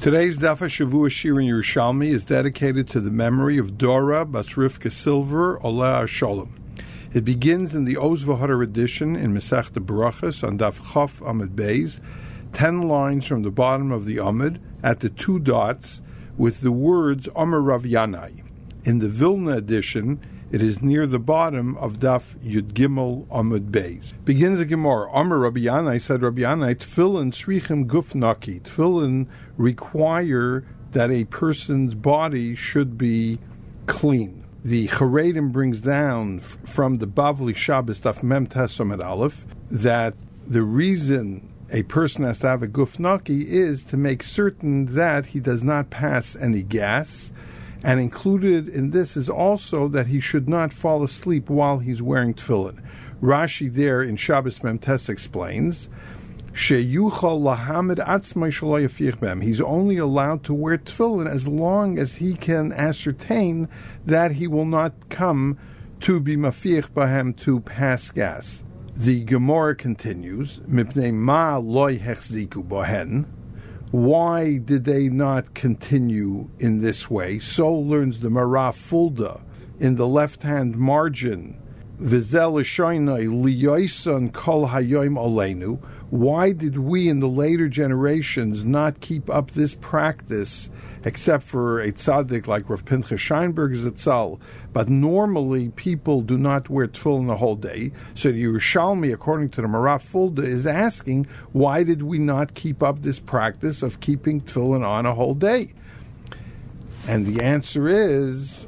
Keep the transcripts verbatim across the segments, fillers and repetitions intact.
Today's Daf HaShavua Shir in Yerushalmi is dedicated to the memory of Dora Bas Rivka Silver Oleh Sholem. It begins in the Oz V'Hadar edition in Masechta Berachos on Daf Chof Amud Beis, ten lines from the bottom of the Amud at the two dots with the words Omer Rav Yanai. In the Vilna edition, it is near the bottom of Daf Yud Gimel Amud Beis. Begins the Gemara. Omer Rabbi Yanai said, Rabbi Yanai, Tefillin Srichim Guf Naki. Tefillin require that a person's body should be clean. The Charedim brings down f- from the Bavli Shabbos Daf Mem Tes Amud Aleph that the reason a person has to have a Guf Naki is to make certain that he does not pass any gas. And included in this is also that he should not fall asleep while he's wearing tefillin. Rashi there in Shabbos Mem Tes explains, Sheyuchal lahamid atzmai shelo yafiach bem. He's only allowed to wear tefillin as long as he can ascertain that he will not come to be mafiach bahem, to pass gas. The Gemara continues, Mipnei ma loy hechziku bohen. Why did they not continue in this way? So learns the Maraf Fulda in the left-hand margin. Vizel Shainai liyoisan kol hayoim oleinu. Why did we in the later generations not keep up this practice, except for a tzaddik like Rav Pinchas Scheinberg Zatzal? But normally people do not wear tefillin the whole day. So the Yerushalmi, according to the Maraf Fulda, is asking, why did we not keep up this practice of keeping tefillin on a whole day? And the answer is,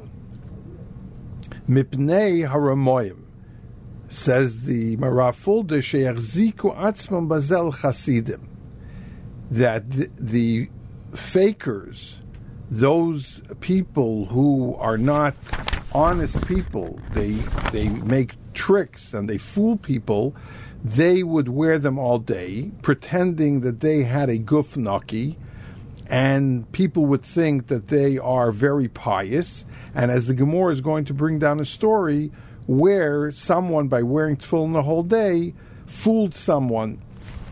Mipnei haramoyim. Says the Maraf Fulda, Sheyachziku atzmam bazel chasidim. That the, the fakers, those people who are not honest people, they they make tricks and they fool people, they would wear them all day, pretending that they had a guf naki, and people would think that they are very pious. And as the Gemara is going to bring down a story where someone, by wearing tefillin the whole day, fooled someone.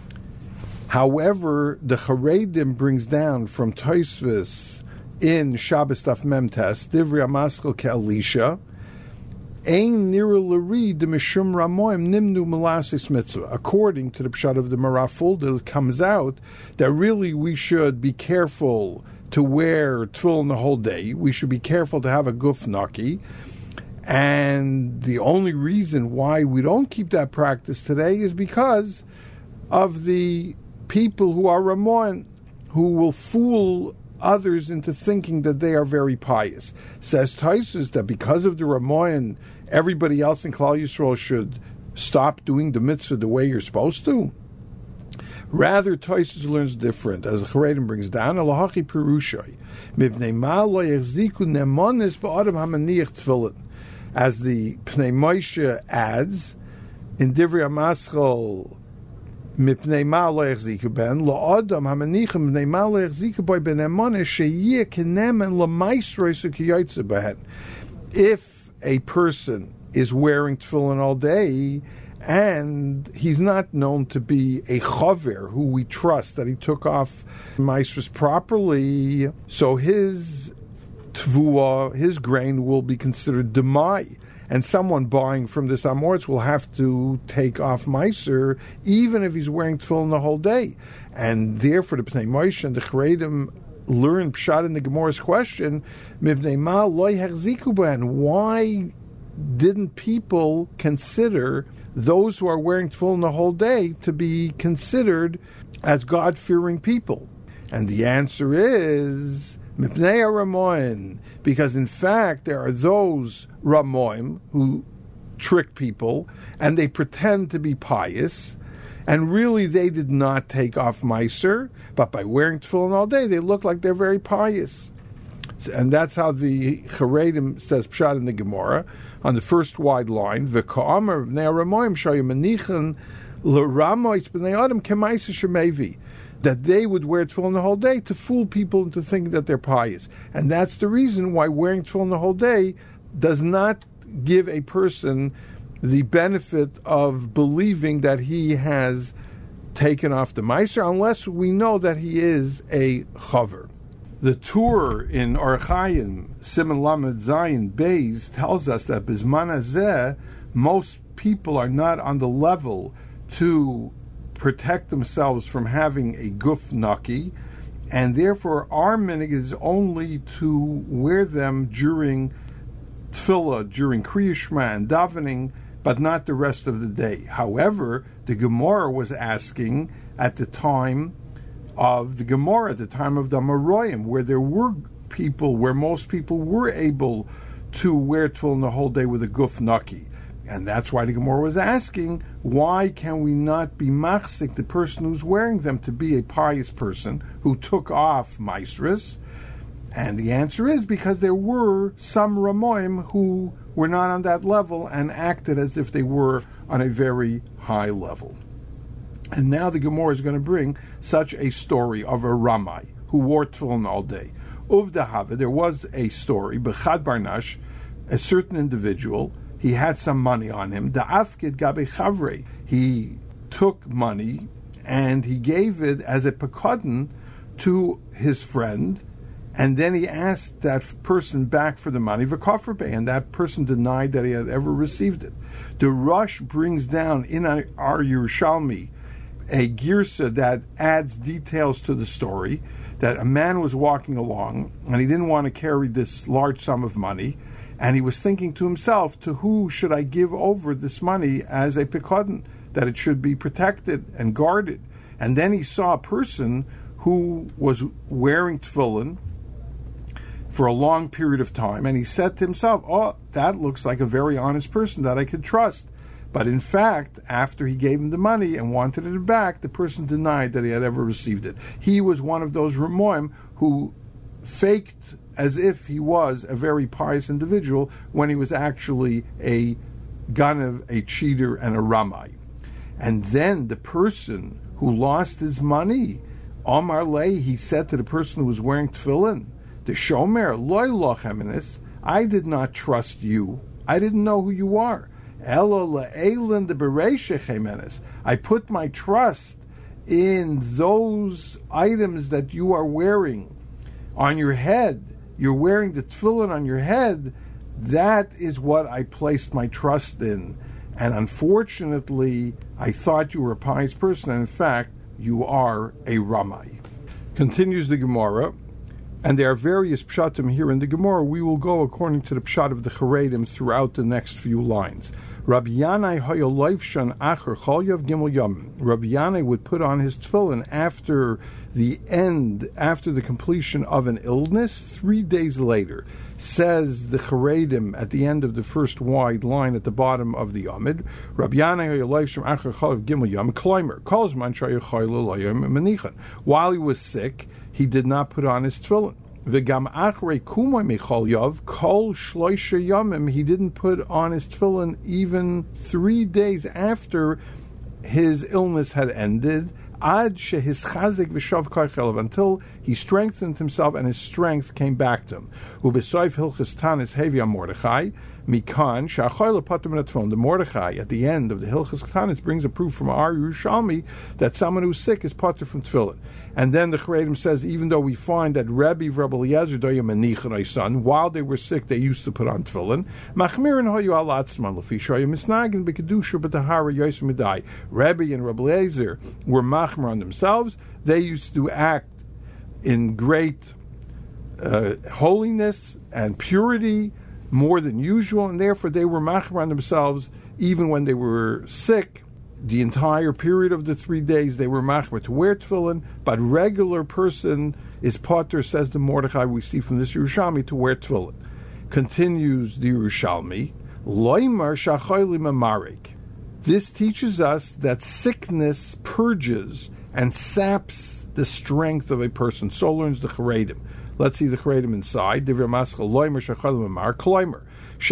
However, the Charedim brings down from Tosfos in Shabbos Daf Mem Tes, Divrei Amaschal Ke'Elisha, Ein nira l'ri de mishum ramoim nimnu melasis mitzvah. According to the pshat of the Maraf Fulda, it comes out that really we should be careful to wear tefillin the whole day. We should be careful to have a guf naki. And the only reason why we don't keep that practice today is because of the people who are Ramoin, who will fool others into thinking that they are very pious. Says Taisus that because of the Ramoin, everybody else in Klal Yisrael should stop doing the mitzvah the way you're supposed to. Rather, Taisus learns different, as the Charedim brings down, Elahachi Perushay, Mibnei ma lo yachziku nemonis ba'adam hamaniach tefillin. As the Pnei Moshe adds, in Divrei Amaschal, Mipnei ma lo yachziku ben, la'adam hamanichim mipnei ma lo yachziku boy ben emonis sheyeh kenemen la'maisroi sukiyotze behen. If a person is wearing tefillin all day, and he's not known to be a chaver who we trust that he took off maisros properly, so his tvua, his grain, will be considered demai, and someone buying from this amoritz will have to take off meiser even if he's wearing tefillin the whole day. And therefore the Pnei Moshe and the Charedim learn pshat in the Gemara's question, Mibnei ma lo yachziku ben. Why didn't people consider those who are wearing tefillin the whole day to be considered as God-fearing people? And the answer is Mipnei Ramoim, because in fact there are those Ramoim who trick people and they pretend to be pious, and really they did not take off meiser, but by wearing tefillin all day they look like they're very pious. And that's how the Charedim says pshat in the Gemara on the first wide line. V'ka'amar b'nei Ramoim shayim l'ramoitz b'nei adam k'meiser shemevi. That they would wear tefillin the whole day to fool people into thinking that they're pious. And that's the reason why wearing tefillin the whole day does not give a person the benefit of believing that he has taken off the meiser, unless we know that he is a chaver. The Tur in Orchaim, Siman Lamed Zayin Beis, tells us that Bizman Hazeh, most people are not on the level to protect themselves from having a guf naki, and therefore our minig is only to wear them during tefillah, during Kriya Shema and davening, but not the rest of the day. However, the Gemara was asking at the time of the Gemara, at the time of the Amoraim, where there were people, where most people were able to wear tefillin the whole day with a guf naki. And that's why the Gemara was asking, why can we not be machzik, the person who's wearing them, to be a pious person who took off maisris? And the answer is because there were some Ramoim who were not on that level and acted as if they were on a very high level. And now the Gemara is going to bring such a story of a Ramai who wore tefillin all day. Uvda Hava, there was a story, Bechad Barnash, a certain individual, he had some money on him. The Afkid Gabe Chavre, he took money and he gave it as a pekadon to his friend, and then he asked that person back for the money, v'kofrbe, and that person denied that he had ever received it. The Rush brings down in our Yerushalmi a girsa that adds details to the story, that a man was walking along and he didn't want to carry this large sum of money, and he was thinking to himself, to who should I give over this money as a pekadon, that it should be protected and guarded? And then he saw a person who was wearing tefillin for a long period of time, and he said to himself, oh, that looks like a very honest person that I could trust. But in fact, after he gave him the money and wanted it back, the person denied that he had ever received it. He was one of those Ramoim who faked as if he was a very pious individual when he was actually a Ganev, a cheater, and a Ramai. And then the person who lost his money, Omar Lei, he said to the person who was wearing tefillin, the Shomer, Loi Lochemenis, I did not trust you. I didn't know who you are. Elo le'elin de bereishe chemenes. I put my trust in those items that you are wearing on your head. You're wearing the tefillin on your head. That is what I placed my trust in. And unfortunately, I thought you were a pious person, and in fact, you are a Ramai. Continues the Gemara, and there are various pshatim here in the Gemara. We will go according to the pshat of the Charedim throughout the next few lines. Rabbi Yanai hayoloivshan acher cholyav gimel yom. Rabbi Yanai would put on his tefillin after the end, after the completion of an illness, three days later. Says the Charedim at the end of the first wide line at the bottom of the Amid, Rabbi Yanai hayoloivshan acher cholyav gimel yom kleimer kol zman shayachaylo loyom menichan. While he was sick, he did not put on his tefillin. V'gam achrei kumoy mechol yav kol shloisha yomim. He didn't put on his tefillin even three days after his illness had ended. Ad shehischazik v'shav kochelav, until he strengthened himself and his strength came back to him. Ubesoif hilchas tanis hevi Mordechai mikan shachoyle patur min tefillin. The Mordechai at the end of the hilchas tanis brings a proof from our Yerushalmi that someone who's sick is patur from tefillin. And then the Charedim says, even though we find that Rebbe Rebbe Eliezer doya menichan son, while they were sick, they used to put on tefillin. Machmirin hoyu al atzman lefi shoya misnagin b'kedusha b'tahara yosem midai. Rebbe and Rebbe Eliezer were machmer on themselves. They used to act in great uh, holiness and purity more than usual, and therefore they were machmer on themselves even when they were sick. The entire period of the three days they were machmer to wear tefillin, but regular person is pater, says the Mordechai we see from this Yerushalmi, to wear tefillin. Continues the Yerushalmi, loymar shachoyli mamarek. This teaches us that sickness purges and saps the strength of a person. So learns the Charedim. Let's see the Charedim inside. Divrei Maschal loymar shachoyli mamar kloimer.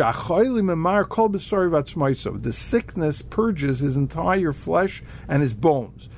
The sickness purges his entire flesh and his bones.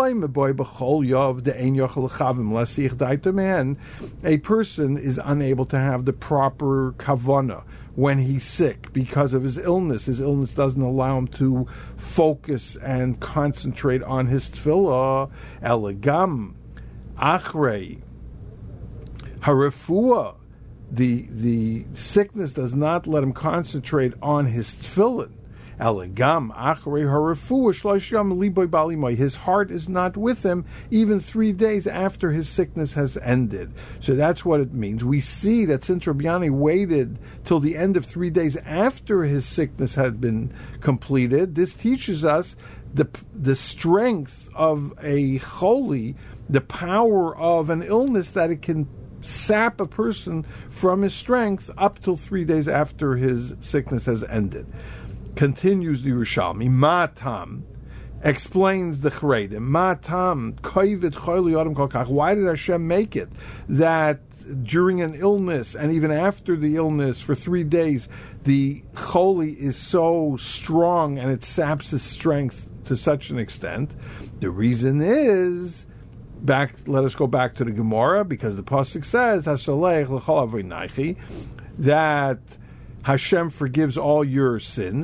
A person is unable to have the proper kavanah when he's sick because of his illness. His illness doesn't allow him to focus and concentrate on his tefillah. Elegam achrei Harefua, the the sickness does not let him concentrate on his tefillin. Elegam achrei harefua shlosh yom liboy balimoy. His heart is not with him even three days after his sickness has ended. So that's what it means. We see that since Rabbi Yanai waited till the end of three days after his sickness had been completed, this teaches us the the strength of a holy, the power of an illness, that it can sap a person from his strength up till three days after his sickness has ended. Continues the Yerushalmi, Matam explains the Charedim, Matam koivit choyli adam kol kach. Why did Hashem make it that during an illness and even after the illness for three days the choli is so strong and it saps his strength to such an extent? The reason is, back. Let us go back to the Gemara, because the pasuk says Hasolech l'chol avoynaichi, that Hashem forgives all your sins.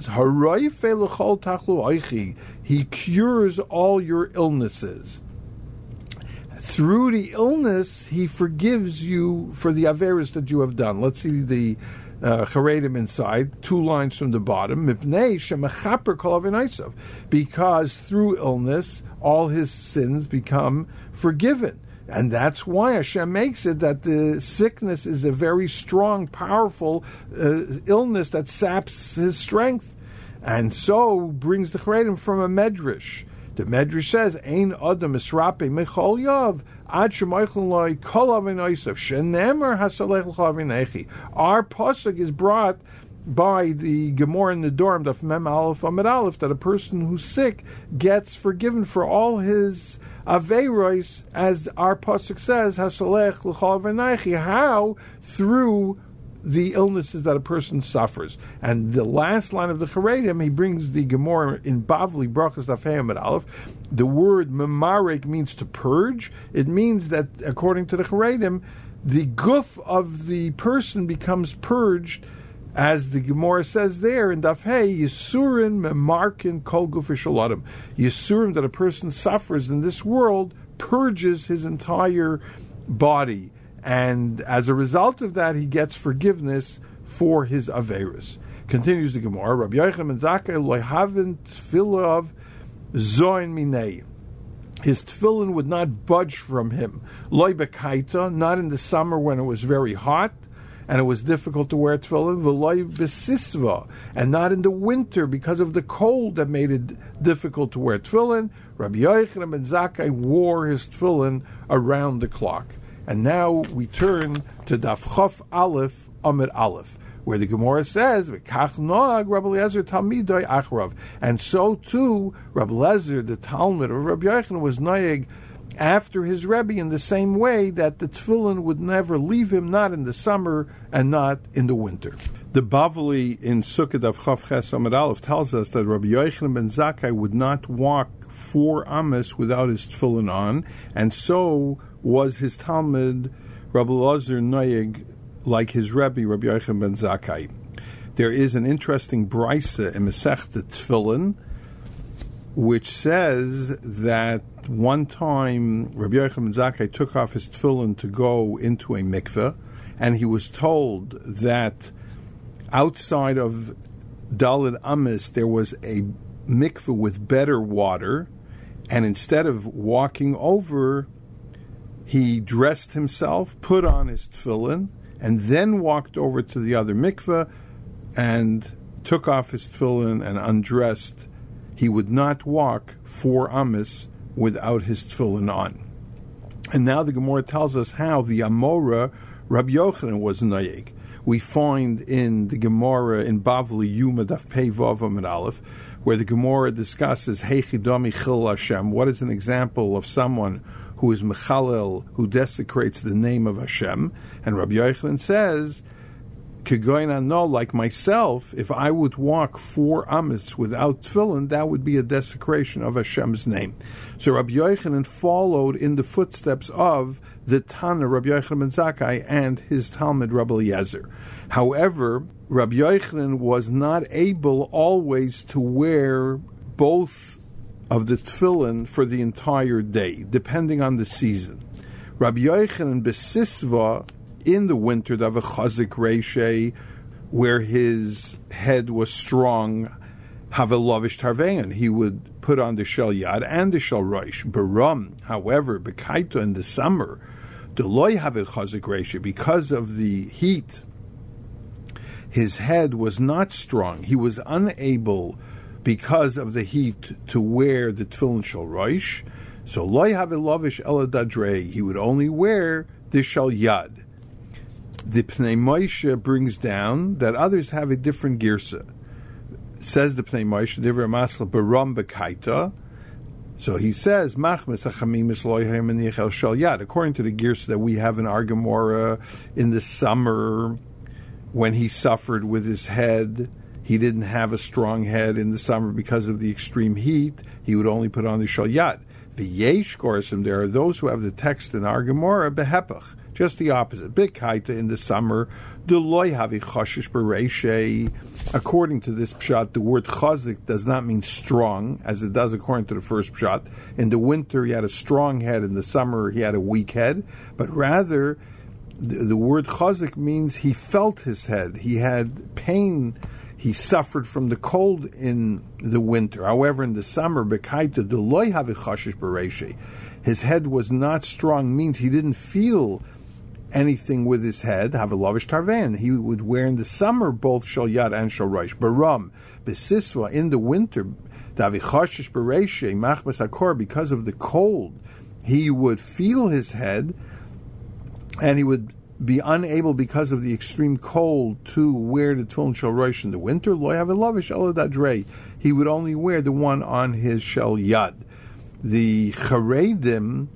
He cures all your illnesses. Through the illness, He forgives you for the averos that you have done. Let's see the uh, Charedim inside, two lines from the bottom. Because through illness, all his sins become forgiven. And that's why Hashem makes it that the sickness is a very strong, powerful uh, illness that saps his strength. And so brings the Charedim from a medrash. The medrash says, Ein adam misrape mechol yav ad shemoichlin loy kol avinosav shenemer hasalech l'chol avinechi. Our pasuk is brought by the Gemara in the Dorm, Daf Mem Aleph Amid Aleph, that a person who's sick gets forgiven for all his Aveiros, as our pasuk says, Hasalech l'chol v'naichi, how? Through the illnesses that a person suffers. And the last line of the Charedim, he brings the Gemara in Bavli, Brachas Daf Hey Amid Aleph. The word memarek means to purge. It means that, according to the Charedim, the guf of the person becomes purged, as the Gemara says there in Daf Hey, Yisurin memarkin kol guf v'shaladim. Yisurim that a person suffers in this world purges his entire body, and as a result of that, he gets forgiveness for his averos. Continues the Gemara, Rabbi Yochanan ben Zakkai lo haven tfilav zoin minei. His tefillin would not budge from him. Loi bekaita, not in the summer when it was very hot and it was difficult to wear tefillin, v'loi besisva, and not in the winter because of the cold that made it difficult to wear tefillin. Rabbi Yochanan ben Zakkai wore his tefillin around the clock. And now we turn to Daf Chof Aleph Amid Aleph, where the Gemara says, "V'kach noag Rabbi Eliezer Talmidoi achrav," and so too Rabbi Eliezer, the Talmud of Rabbi Yochanan, was noeg after his Rebbe in the same way that the tefillin would never leave him, not in the summer and not in the winter. The Bavli in Sukkot of Chav Ches Amid Aleph tells us that Rabbi Yochanan ben Zakkai would not walk four amas without his tefillin on, and so was his Talmud Rabbi Eliezer noeg like his Rebbe Rabbi Yochanan ben Zakkai. There is an interesting brisa in Masechta Tefillin, which says that one time Rabbi Yochanan ben Zakkai took off his tefillin to go into a mikveh, and he was told that outside of Daled Amis there was a mikveh with better water, and instead of walking over, he dressed himself, put on his tefillin, and then walked over to the other mikveh and took off his tefillin and undressed. He would not walk four amis without his tefillin on. And now the Gemara tells us how the Amora Rabbi Yochanan was noeg. We find in the Gemara in Bavli Yuma Daf Pei Vav Amid Aleph, where the Gemara discusses Heichidami Chil Hashem. What is an example of someone who is mechalel, who desecrates the name of Hashem? And Rabbi Yochanan says, Kegoyin no, like myself, if I would walk four amis without tefillin, that would be a desecration of Hashem's name. So Rabbi Yochanan followed in the footsteps of the Tana Rabbi Yochanan ben Zakkai and his Talmud Rabbi Eliezer. However, Rabbi Yochanan was not able always to wear both of the tefillin for the entire day, depending on the season. Rabbi Yochanan besisva in the winter, of a chazik reishe, where his head was strong, have a lavish tarvein, he would put on the shel yad and the shel roish. Baram, however, bekaito in the summer, the loy have a chazik reishe, because of the heat, his head was not strong. He was unable, because of the heat, to wear the tefillin shel roish. So loy have a lavish eladadrei, he would only wear the shel yad. The Pnei Moshe brings down that others have a different girsa. Says the Pnei Moshe, Divrei Maschil Baram Bekaita. So he says, Machmes Achamimis Loyhem and Yechel Shel Yad. According to the girsa that we have in Ar Gemara, in the summer, when he suffered with his head, he didn't have a strong head in the summer because of the extreme heat. He would only put on the Shel Yad. V'yesh Gorsim, there are those who have the text in Ar Gemara, Behepach. Just the opposite. Bikaita in the summer, Deloy havi chashish bereishe. According to this pshat, the word chazik does not mean strong, as it does according to the first pshat. In the winter, he had a strong head. In the summer, he had a weak head. But rather, the, the word chazik means he felt his head. He had pain. He suffered from the cold in the winter. However, in the summer, bekaita deloy havi chashish bereishe. His head was not strong, means he didn't feel anything with his head. Have a lavish tarvan. He would wear in the summer both shel yad and shel roish. Baram besisva in the winter, davi chashish bereishe machmas hakor, because of the cold, he would feel his head, and he would be unable, because of the extreme cold, to wear the tefillin shel roish in the winter. Lo have a lavish eladadrei. He would only wear the one on his shel yad. The Charedim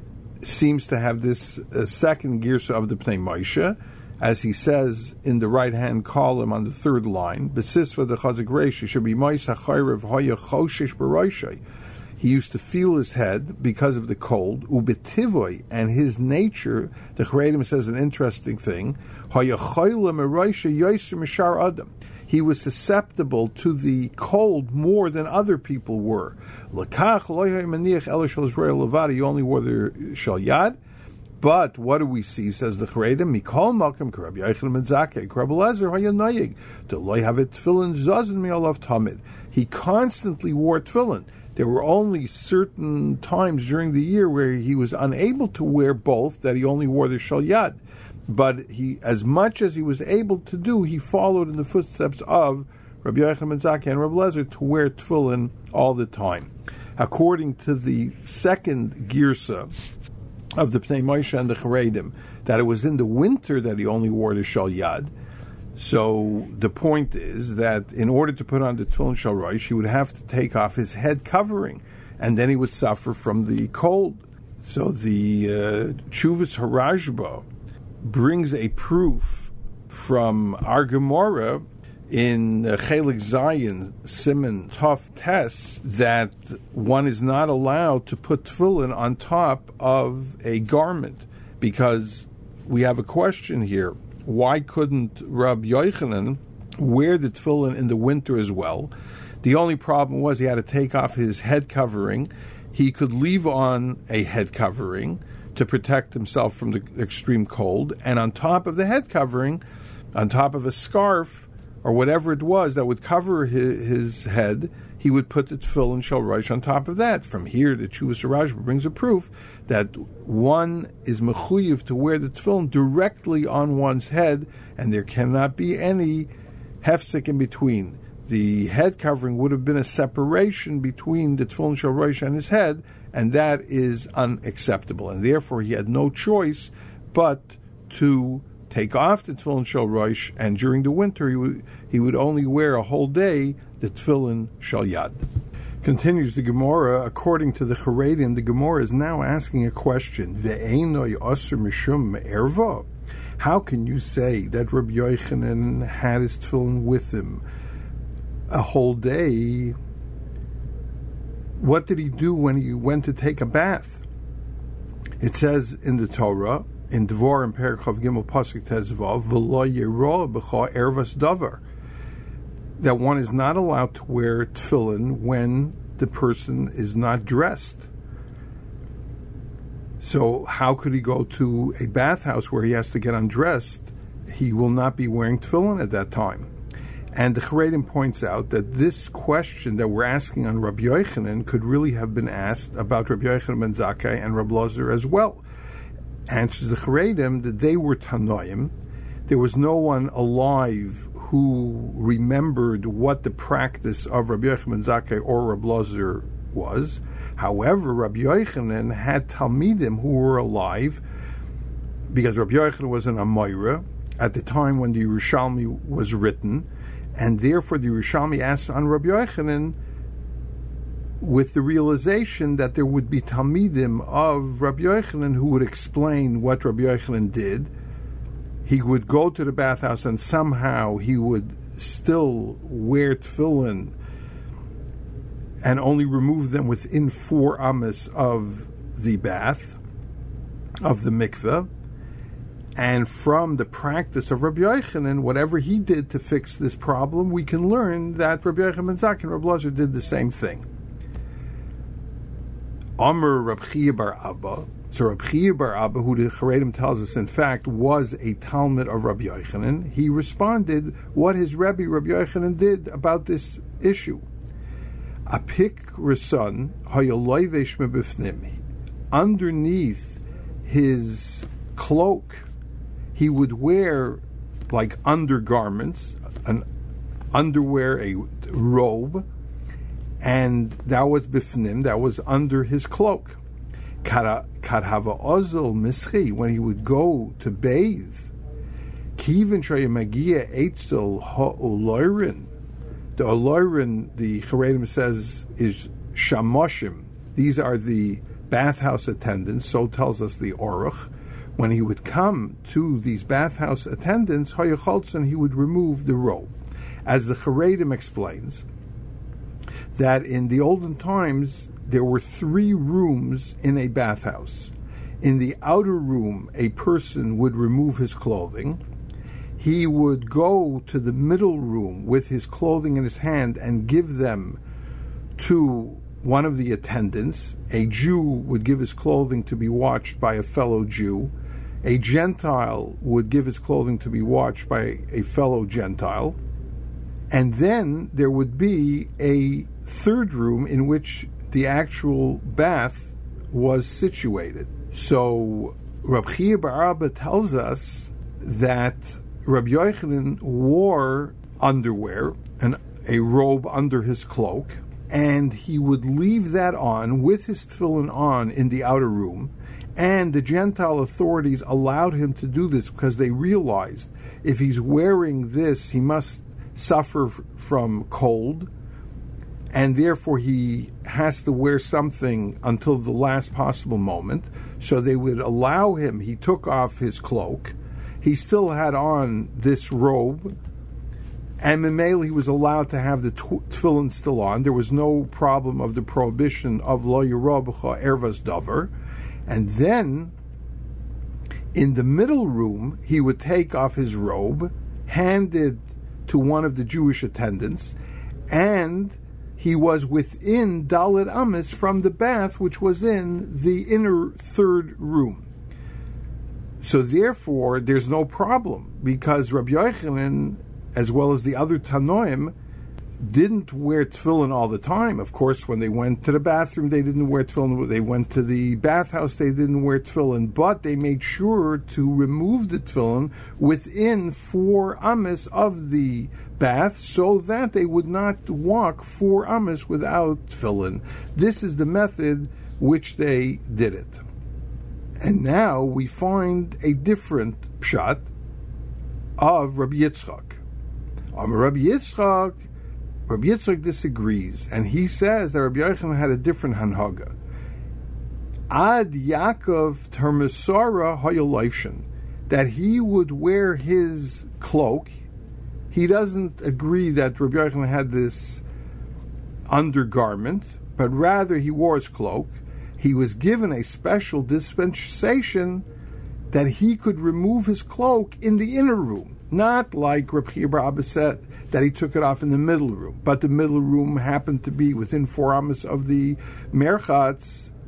seems to have this uh, second girsa of the Pnei Moshe, as he says in the right-hand column on the third line, B'sisva the chazik reishi should be mois hachayrev hoya choshish b'roishay. He used to feel his head because of the cold, ubetivoy, and his nature. The Charedim says an interesting thing, hoya choyle meroishay yoser mishar adam. He was susceptible to the cold more than other people were. You only wore the shel yad. But what do we see? Says the Charedim, Mikol Malkim Karab Yochanan ben Zakkai, Karab Elazar Hayanayig, to loy have it tefillin zazin mi'olav tamid. He constantly wore tefillin. There were only certain times during the year where he was unable to wear both, that he only wore the shel yad. But he, as much as he was able to do, he followed in the footsteps of Rabbi Yochanan ben Zakkai and Rabbi Elazar to wear tefillin all the time. According to the second girsa of the Pnei Moshe and the Charedim, that it was in the winter that he only wore the shel yad. So the point is that in order to put on the tefillin shel roish, he would have to take off his head covering, and then he would suffer from the cold. So the uh, Tshuvas Harashba brings a proof from Ar Gemara in uh, Chelik Zayin, Siman Tov Tes, that one is not allowed to put tefillin on top of a garment, because we have a question here. Why couldn't Rabbi Yochanan wear the tefillin in the winter as well? The only problem was he had to take off his head covering. He could leave on a head covering to protect himself from the extreme cold, and on top of the head covering, on top of a scarf or whatever it was that would cover his, his head, he would put the tefillin shel roish on top of that. From here, the Tshuvas Harashba brings a proof that one is mechuyev to wear the tefillin directly on one's head, and there cannot be any hefsek in between. The head covering would have been a separation between the tefillin shel roish and his head, and that is unacceptable. And therefore, he had no choice but to take off the tefillin shel roish, and during the winter, he would, he would only wear a whole day the tefillin shel yad. Continues the Gemara, according to the Charedim, the Gemara is now asking a question. Ve'enoi osur mishum me'erva? How can you say that Rabbi Yochanan had his tefillin with him a whole day? What did he do when he went to take a bath? It says in the Torah, in Dvar and Perek Chav Gimel Pasuk Tezvav, V'lo yirah b'cha ervas davar, that one is not allowed to wear tefillin when the person is not dressed. So how could he go to a bathhouse where he has to get undressed? He will not be wearing tefillin at that time. And the Charedim points out that this question that we're asking on Rabbi Yochanan could really have been asked about Rabbi Yochanan ben Zakkai and Rabbi Lozer as well. Answers the Charedim that they were Tanoim. There was no one alive who remembered what the practice of Rabbi Yochanan ben Zakkai or Rabbi Lozer was. However, Rabbi Yochanan had Talmidim who were alive, because Rabbi Yochanan was an Amoira at the time when the Yerushalmi was written, and therefore the Yerushalmi asked on Rabbi Yochanan with the realization that there would be Talmidim of Rabbi Yochanan who would explain what Rabbi Yochanan did. He would go to the bathhouse and somehow he would still wear tefillin and only remove them within four amas of the bath, of the mikveh. And from the practice of Rabbi Yochanan, whatever he did to fix this problem, we can learn that Rabbi Yochanan ben Zakkai and Rabbi Lozer did the same thing. Amr Rabbi Chia bar Abba. So Rabbi Chia bar Abba, who the Charedim tells us, in fact, was a Talmud of Rabbi Yochanan, he responded what his Rebbe Rabbi Yochanan did about this issue. Apik Rasan hayaloivesh mebifnim. Underneath his cloak, he would wear like undergarments, an underwear, a robe, and that was bifnim, that was under his cloak. Kadhava ozol mischi, when he would go to bathe, kivin shayamagia eitzel ha'olorin. The olorin, the Charedim says, is shamoshim. These are the bathhouse attendants, so tells us the Oruch. When he would come to these bathhouse attendants, Hayacholzon, he would remove the robe. As the Charedim explains, that in the olden times, there were three rooms in a bathhouse. In the outer room, a person would remove his clothing. He would go to the middle room with his clothing in his hand and give them to one of the attendants. A Jew would give his clothing to be watched by a fellow Jew. A Gentile would give his clothing to be watched by a fellow Gentile. And then there would be a third room in which the actual bath was situated. So Rabbi Chia bar Abba tells us that Rabbi Yochanan wore underwear and a robe under his cloak, and he would leave that on with his tefillin on in the outer room. And the Gentile authorities allowed him to do this because they realized if he's wearing this, he must suffer f- from cold, and therefore he has to wear something until the last possible moment. So they would allow him. He took off his cloak. He still had on this robe, and Memele he was allowed to have the tefillin still on. There was no problem of the prohibition of lo yirah b'cha ervas davar. And then, in the middle room, he would take off his robe, hand it to one of the Jewish attendants, and he was within Dalet Amis from the bath, which was in the inner third room. So therefore, there's no problem, because Rabbi Yochanan, as well as the other Tanoim, didn't wear tefillin all the time. Of course, when they went to the bathroom, they didn't wear tefillin. When they went to the bathhouse, they didn't wear tefillin. But they made sure to remove the tefillin within four amas of the bath, so that they would not walk four amas without tefillin. This is the method which they did it. And now we find a different pshat of Rabbi Yitzchak. Um, Rabbi Yitzchak, Rabbi Yitzchak disagrees, and he says that Rabbi Yochanan had a different hanhaga. Ad Yaakov Termesara Hayaloifshin, that he would wear his cloak. He doesn't agree that Rabbi Yochanan had this undergarment, but rather he wore his cloak. He was given a special dispensation that he could remove his cloak in the inner room, not like Rabbi Chia bar Abba said that he took it off in the middle room. But the middle room happened to be within four amas of the merchatz,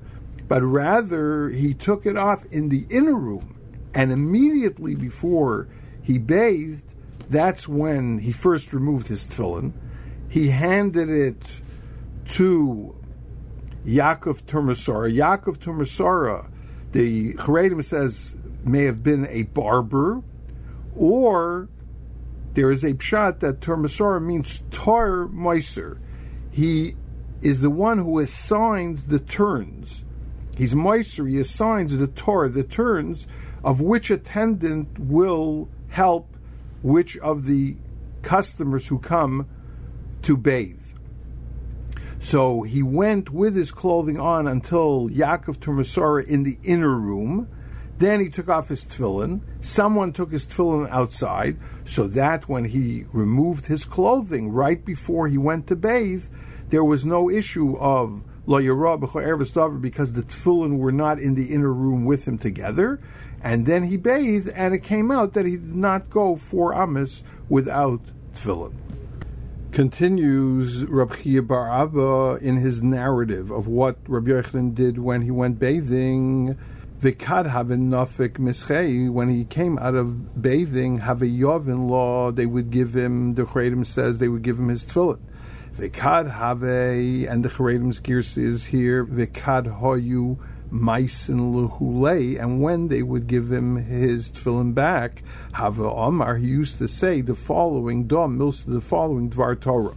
but rather he took it off in the inner room, and immediately before he bathed, that's when he first removed his tefillin. He handed it to Yaakov Turmasara. Yaakov Turmasara, the Charedim says, may have been a barber, or there is a pshat that Turmasara means tar meiser. He is the one who assigns the turns. He's meiser, he assigns the tar, the turns of which attendant will help which of the customers who come to bathe. So he went with his clothing on until Yaakov Turmasara in the inner room. Then he took off his tefillin. Someone took his tefillin outside, so that when he removed his clothing right before he went to bathe, there was no issue of lo yara b'chol erevas davar because the tefillin were not in the inner room with him together. And then he bathed, and it came out that he did not go four amas without tefillin. Continues Rabbi Chia bar Abba in his narrative of what Rabbi Yochanan did when he went bathing. V'kad havin nafik mischei, when he came out of bathing, have a yovin law, they would give him, the Charedim says, they would give him his tefillin. V'kad have, and the Charedim's gears is here, v'kad hoyu maisin luhulei, and when they would give him his tefillin back, have Omar, he used to say the following, dom, the following Dvar Torah.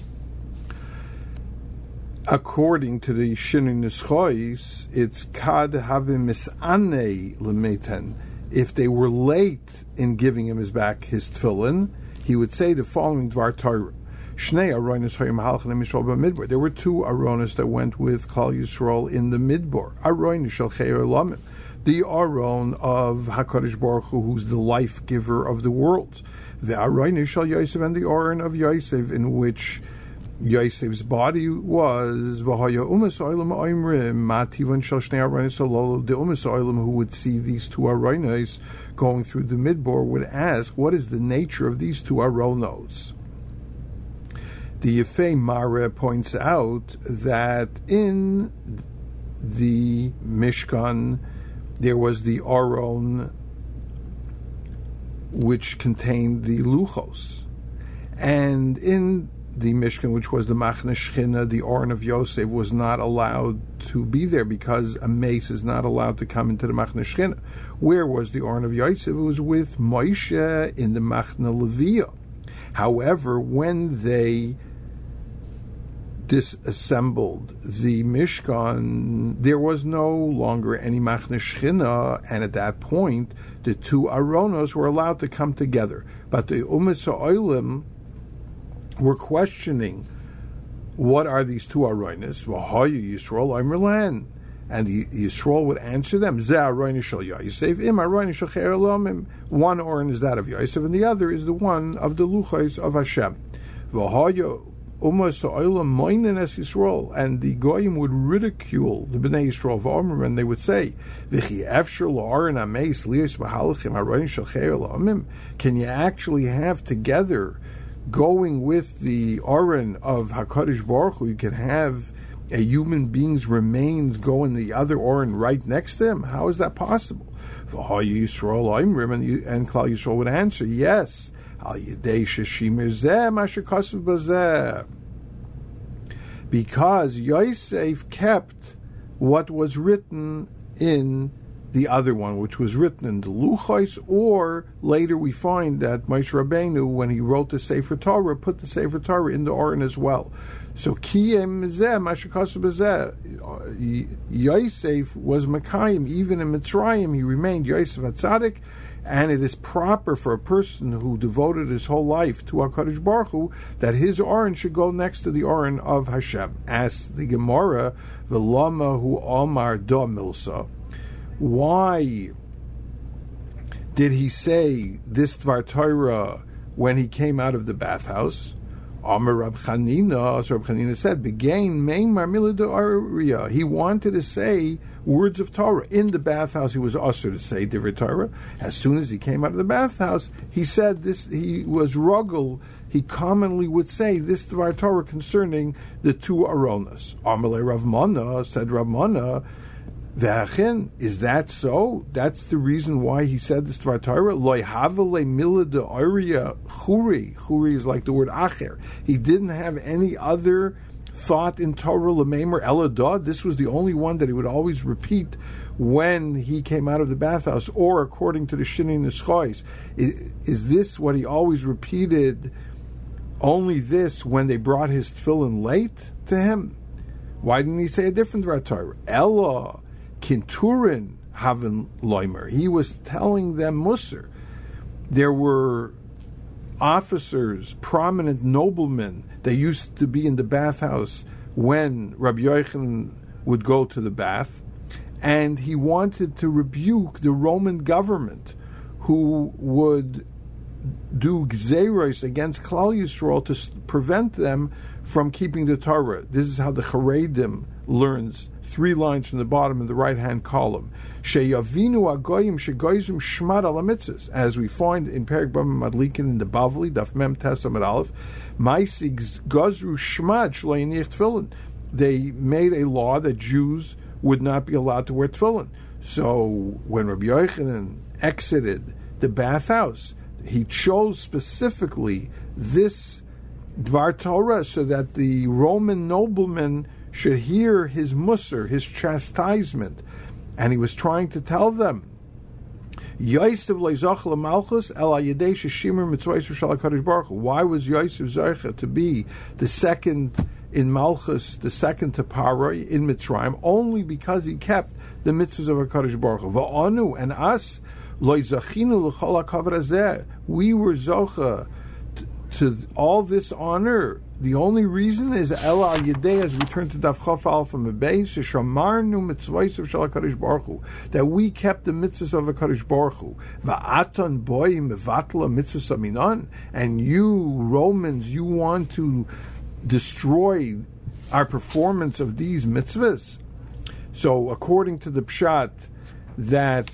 According to the Shinui Neschois, it's kad havim misane lemeten. If they were late in giving him his back his tefillin, he would say the following Dvar Torah. Shnei aronos hayim halchem Yisrael b'midbar. There were two aronos that went with Klal Yisrael in the midbar. Aron shel Chayei Olamim, the aron of Hakadosh Baruch Hu, who's the life giver of the worlds. The aron shel Yosef, and the aron of Yosef, in which Yosef's body was v'haya umas oilam oimrim mativan shel shnei aronos alolo. The umas oilam who would see these two aronos going through the midbar would ask, what is the nature of these two aronos? The Yefei Mara points out that in the Mishkan there was the Aron which contained the Luchos, and in the Mishkan, which was the Machne Shechina, the Aron of Yosef was not allowed to be there because a mace is not allowed to come into the Machne Shechina. Where was the Aron of Yosef? It was with Moshe in the Machne Leviah. However, when they disassembled the Mishkan, there was no longer any Machne Shechina, and at that point, the two Aronos were allowed to come together. But the Umas HaOlim were questioning, what are these two Aronos? V'hayu Yisrael Omer, and Yisrael would answer them, Zeh Aron shel Yosef, Im Aron shel Chayei Olamim. One Aron is that of Yosef, and the other is the one of the Luchos of Hashem. V'hayu Umas Ha'olam moinen es Yisrael, and the Goyim would ridicule the Bnei Yisrael v'Omer, and they would say, V'chi efshar la'aron hameis lios b'halachim aron shel Chayei Olamim. Can you actually have together, going with the Aron of HaKadosh Baruch Hu, you can have a human being's remains go in the other Aron right next to him? How is that possible? V'hayu Yisrael oimrim, and Klal Yisrael would answer, yes, because Yosef kept what was written in the other one, which was written in the Luchos, or later we find that Moshe Rabbeinu, when he wrote the Sefer Torah, put the Sefer Torah in the Aron as well. So Kiyem Zeh, Mashakasu B'Zeh, Yosef was Makayim, even in Mitzrayim, he remained Yosef HaTzadik. And it is proper for a person who devoted his whole life to HaKadosh Baruch Hu that his Aron should go next to the Aron of Hashem. Asks the Gemara, V'lama hu Omar da Milsa. Why did he say this Dvar Torah when he came out of the bathhouse? Amar Rab Chanina, so Rab Chanina said, Begain Meimar Milad Ariya. He wanted to say words of Torah. In the bathhouse, he was usher to say Divrei Torah. As soon as he came out of the bathhouse, he said this, he was ruggle. He commonly would say this Dvar Torah concerning the two Aronos. Amalei Rav Mana, said Rav Mana, V'achin, is that so? That's the reason why he said this Dvar Torah. Loi havale mila de oria churi. Churi is like the word acher. He didn't have any other thought in Torah l'meimer eladah. This was the only one that he would always repeat when he came out of the bathhouse, or according to the Shini Neschois. Is, is this what he always repeated? Only this when they brought his tefillin late to him? Why didn't he say a different Dvar Torah? Ella kinturin haven loimer. He was telling them musar. There were officers, prominent noblemen that used to be in the bathhouse when Rabbi Yochanan would go to the bath, and he wanted to rebuke the Roman government who would do gzeiros against Klal Yisrael to s- prevent them from keeping the Torah. This is how the Charedim learns, three lines from the bottom of the right-hand column. Sheyavinu agoyim shegoyzim shmad ala mitzvahs, as we find in Perek Bava Madlikin in the Bavli, Daf Mem Tes Amud Aleph, Maisi gozru shmad shlo yiniach tefillin. They made a law that Jews would not be allowed to wear tefillin. So when Rabbi Yochanan exited the bathhouse, he chose specifically this Dvar Torah so that the Roman noblemen should hear his musar, his chastisement. And he was trying to tell them, Yosef leizach lemalchus el hayedei sheshimur mitzvos v'shal HaKadosh Baruch Hu. Why was Yosef Zeicha to be the second in Malchus, the second to Paro in Mitzrayim? Only because he kept the mitzvahs of HaKadosh Baruch Hu. Va'anu, and us, lo zachinu l'chol hakavod hazeh. We were zocha to, to all this honor. The only reason is Ela al Yedei, as we turn to Daf Chaf Aleph and Beis, Shamarnu mitzvos of Shal HaKadosh Baruch Hu, that we kept the mitzvahs of HaKadosh Baruch Hu. Va'aton boy mevatla mitzvahs aminon, and you Romans, you want to destroy our performance of these mitzvahs. So, according to the Pshat, that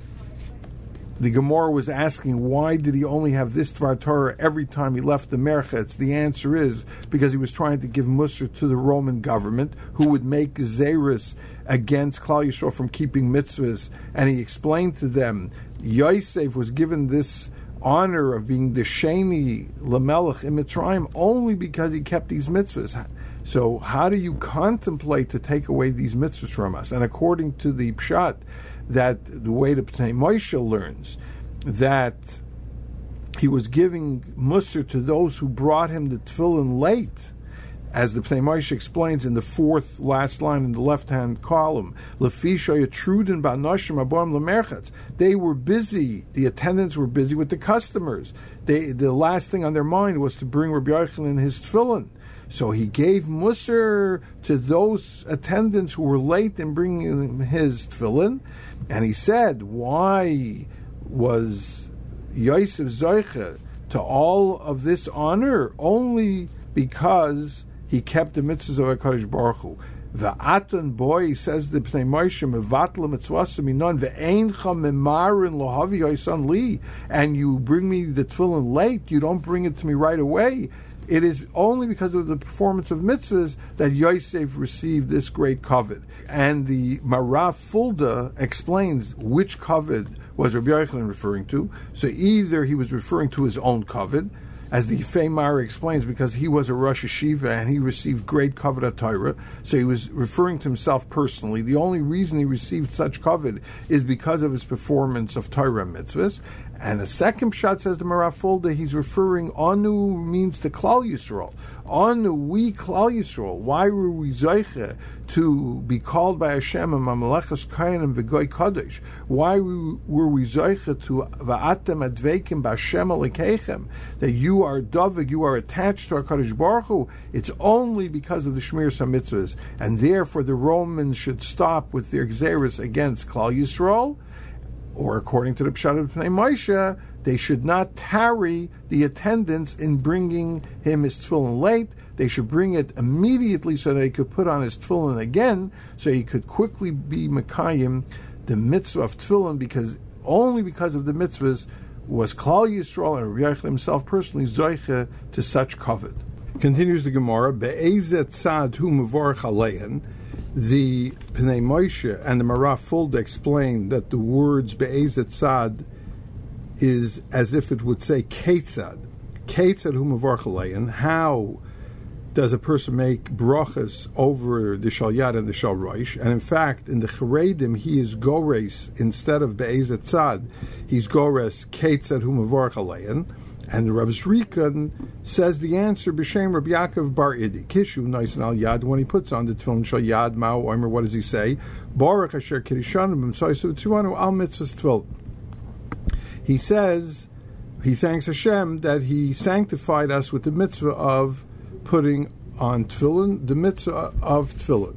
the Gemara was asking, why did he only have this Dvar Torah every time he left the Merchetz? The answer is because he was trying to give Musar to the Roman government, who would make Zeris against Klal Yisrael from keeping mitzvahs. And he explained to them, Yosef was given this honor of being the Sheni Lamelech in Mitzrayim only because he kept these mitzvahs. So how do you contemplate to take away these mitzvahs from us? And according to the Pshat, that the way the Pnei Moshe learns, that he was giving Musar to those who brought him the tefillin late, as the Pnei Moshe explains in the fourth last line in the left-hand column. They were busy, the attendants were busy with the customers. They, the last thing on their mind was to bring Rabbi Yochanan his tefillin. So he gave Musar to those attendants who were late in bringing him his tefillin. And he said, why was Yosef Zoicha to all of this honor? Only because he kept the mitzvahs of HaKadosh Baruch Hu. V'aton boy, says the Pnei Moshe, mevatla mitzvasa minon ve'eincha memarin lohavi yoisan li, and you bring me the tefillin late, you don't bring it to me right away. It is only because of the performance of mitzvahs that Yosef received this great kavod. And the Marav Fulda explains which kavod was Rabbi Yochanan referring to. So either he was referring to his own kavod, as the Yifei Mara explains, because he was a Rosh Hashiva and he received great kavod at Torah, so he was referring to himself personally. The only reason he received such kavod is because of his performance of Torah mitzvahs. And the second pshat, says the Marav Fulda, he's referring, Anu means to Klal Yisrael. Anu, we Klal Yisrael. Why were we Zoiche to be called by Hashem and Mamelechas Kayanim V'Goy Kadosh? Why were we Zoiche to Va'atem Adveikim B'Hashem Alekechem? That you are Davig, you are attached to our Kadosh Baruch Hu. It's only because of the Shmir Mitzvahs. And therefore the Romans should stop with their Gzeris against Klal Yisrael. Or according to the Pshat of Pnei Moshe, they should not tarry the attendants in bringing him his tefillin late. They should bring it immediately so that he could put on his tefillin again, so he could quickly be Mekayim, the mitzvah of tefillin, because only because of the mitzvahs was Klal Yisrael and Rabbi Yochanan himself personally zoiche to such kavod. Continues the Gemara, Be'ezet tzad hu mevorach aleihen. The Pnei Moshe and the Maraf Fulda explain that the words Be'ezet Tzad is as if it would say Ketzad. Ketzad hu mevarch alein. How does a person make brachas over the Shal Yad and the Shal Rosh? And in fact, in the Charedim, he is Gores, instead of Be'ezet Tzad, he's Gores Ketzad hu mevarch alein. And the Rav Zrikan says the answer b'shem Rabbi Yaakov Bar Idi Kishu Nice Al Yad, when he puts on the tefillin Shal Yad Mao Omer. What does he say? Baruch Asher Kirishanu B'Msoisu Tzivanu Al Mitzvahs Tefillin. He says he thanks Hashem that He sanctified us with the mitzvah of putting on tefillin, the mitzvah of tefillin.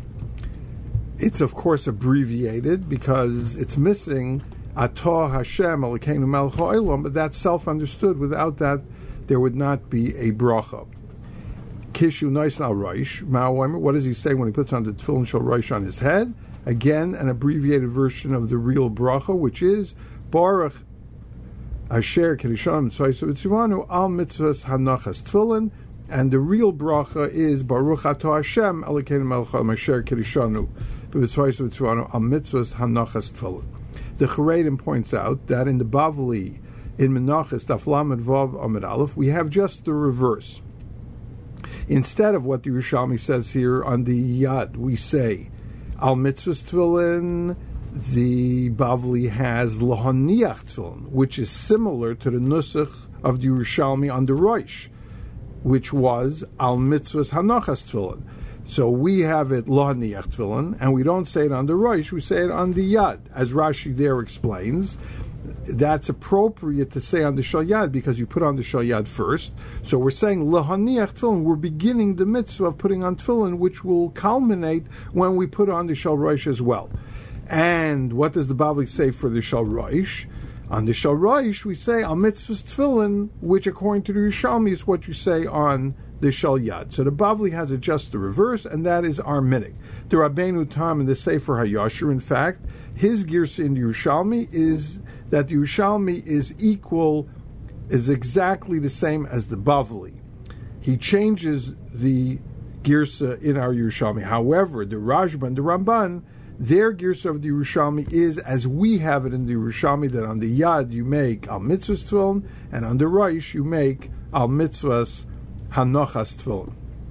It's of course abbreviated because it's missing Atah Hashem Elokeinu Melech Ha'olam, but that's self-understood. Without that, there would not be a bracha. Kishu Nice Al Rosh. What does he say when he puts on the tefillin Shal Rosh on his head? Again, an abbreviated version of the real bracha, which is Baruch Asher Kirishanu Tzaisu Tzivanu Al Mitzvahs Hanachas Tefillin, and the real bracha is Baruch Atah Hashem Elokeinu Melech Ha'olam Asher Kirishanu Tzaisu Tzivanu Al Mitzvahs Hanachas Tefillin. The Charedim points out that in the Bavli, in Menachos, Daf Lamed Vav Amud Aleph, we have just the reverse. Instead of what the Yerushalmi says here on the Yad, we say Al Mitzvahs Tefillin. The Bavli has Lahaniach Tefillin, which is similar to the Nusach of the Yerushalmi on the Rosh, which was Al Mitzvahs Hanachas Tefillin. So we have it Lahaniach Tefillin, and we don't say it on the Rosh, we say it on the Yad. As Rashi there explains, that's appropriate to say on the Shal Yad because you put on the Shal Yad first. So we're saying Lahaniach Tefillin, we're beginning the mitzvah of putting on Tefillin, which will culminate when we put on the Shal Rosh as well. And what does the Bavli say for the Shal Rosh? On the Shal Rosh, we say Al Mitzvahs Tefillin, which according to the Yerushalmi is what you say on the Shal Yad. So the Bavli has it just the reverse, and that is our minig. The Rabbeinu Tam in the Sefer HaYashar, in fact, his girsa in the Yerushalmi is that the Yerushalmi is equal, is exactly the same as the Bavli. He changes the girsa in our Yerushalmi. However, the Rashba and the Ramban, their girsa of the Yerushalmi is as we have it in the Yerushalmi, that on the Yad you make Al Mitzvahs Tefillin, and on the Rosh you make Al Mitzvahs Hanachas Tefillin.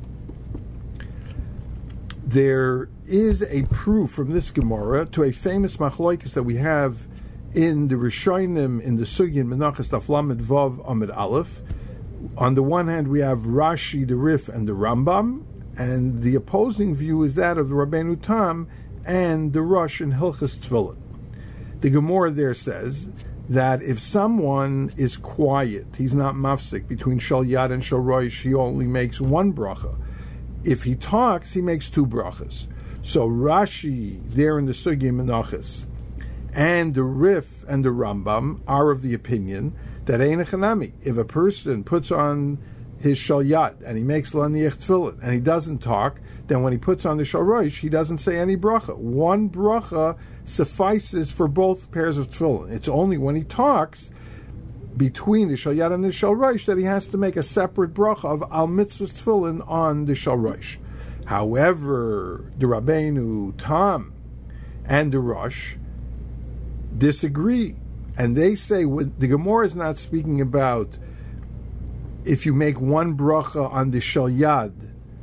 There is a proof from this Gemara to a famous machlokes that we have in the Rishonim, in the Sugya Menachos Daf Lamed Vav Amud Aleph. On the one hand, we have Rashi, the Rif, and the Rambam, and the opposing view is that of the Rabbeinu Tam and the Rosh in Hilchas Tefillin. The Gemara there says that if someone is quiet, he's not mafsik between Shal Yad and Shal Rosh, he only makes one bracha. If he talks, he makes two brachas. So Rashi, there in the Sugya Menachos, and the Rif and the Rambam are of the opinion that ein echanami. If a person puts on his Shal Yad and he makes Laniach Tefillin and he doesn't talk, then when he puts on the Shal Rosh, he doesn't say any bracha. One bracha suffices for both pairs of Tefillin. It's only when he talks between the Shal Yad and the Shal Rosh that he has to make a separate bracha of Al Mitzvahs Tefillin on the Shal Rosh. However, the Rabbeinu Tam and the Rosh disagree, and they say the Gemara is not speaking about if you make one bracha on the Shal Yad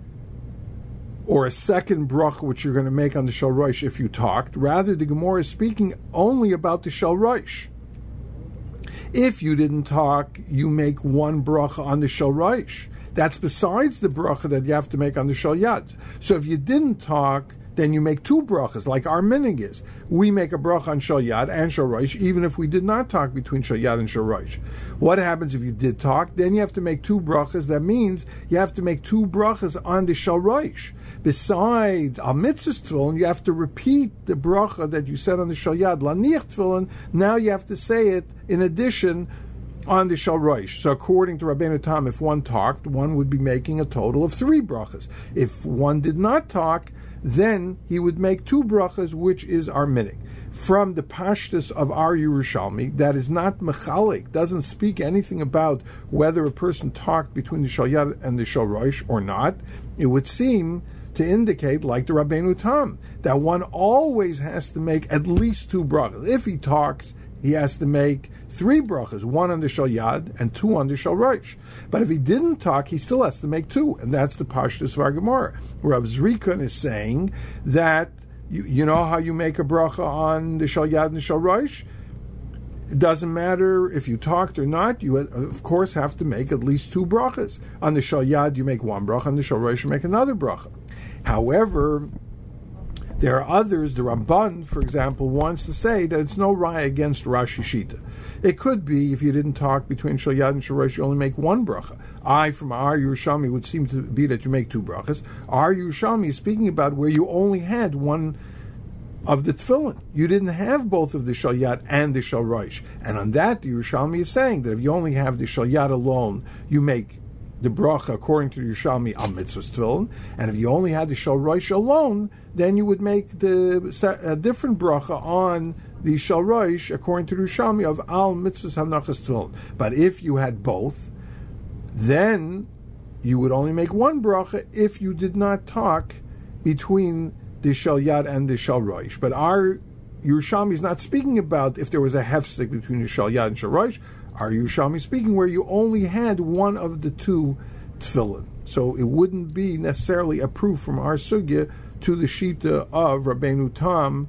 or a second bracha which you're going to make on the Shal Rosh if you talked. Rather, the Gemara is speaking only about the Shal Rosh. If you didn't talk, you make one bracha on the Shal Rosh. That's besides the bracha that you have to make on the Shal Yad. So if you didn't talk, then you make two brachas, like our minig is. We make a bracha on Shal Yad and Shal Rosh, even if we did not talk between Shal Yad and Shal Rosh. What happens if you did talk? Then you have to make two brachas. That means you have to make two brachas on the Shal Rosh. Besides Al Mitzvahs Tefillin, you have to repeat the bracha that you said on the Shal Yad, Laniach Tefillin. Now you have to say it in addition on the Shal Rosh. So according to Rabbeinu Tam, if one talked, one would be making a total of three brachas. If one did not talk, then he would make two brachas, which is our minig. From the pashtus of our Yerushalmi, that is not mechalik, doesn't speak anything about whether a person talked between the Shal Yad and the Shal Rosh or not. It would seem to indicate, like the Rabbeinu Tam, that one always has to make at least two brachas. If he talks, he has to make three brachas, one on the Shal Yad and two on the Shal Rosh. But if he didn't talk, he still has to make two, and that's the Pashtus of our Gemara. Rav Zrikun is saying that, you, you know how you make a bracha on the Shal Yad and the Shal Rosh? It doesn't matter if you talked or not. You, of course, have to make at least two brachas. On the Shal Yad, you make one bracha. On the Shal Rosh, you make another bracha. However, there are others. The Ramban, for example, wants to say that it's no raya against Rashi Shita. It could be if you didn't talk between Shal Yad and Shal Rosh, you only make one bracha. I, from our Yerushalmi, would seem to be that you make two brachas. Our Yerushalmi is speaking about where you only had one of the tefillin. You didn't have both of the Shal Yad and the Shal Rosh. And on that, the Yerushalmi is saying that if you only have the Shal Yad alone, you make the bracha according to the Yerushalmi al mitzvahs tefillin. And if you only had the Shal Rosh alone, then you would make the a different bracha on the Shal Rosh according to the Yerushalmi of al mitzvahs hanachas tefillin. But if you had both, then you would only make one bracha if you did not talk between the Shal Yad and the Shal Rosh. But our Yerushalmi is not speaking about if there was a hefsek between the Shal Yad and Shal Rosh. Our Yerushalmi is speaking where you only had one of the two tefillin. So it wouldn't be necessarily a proof from our sugya to the shita of Rabbeinu Tam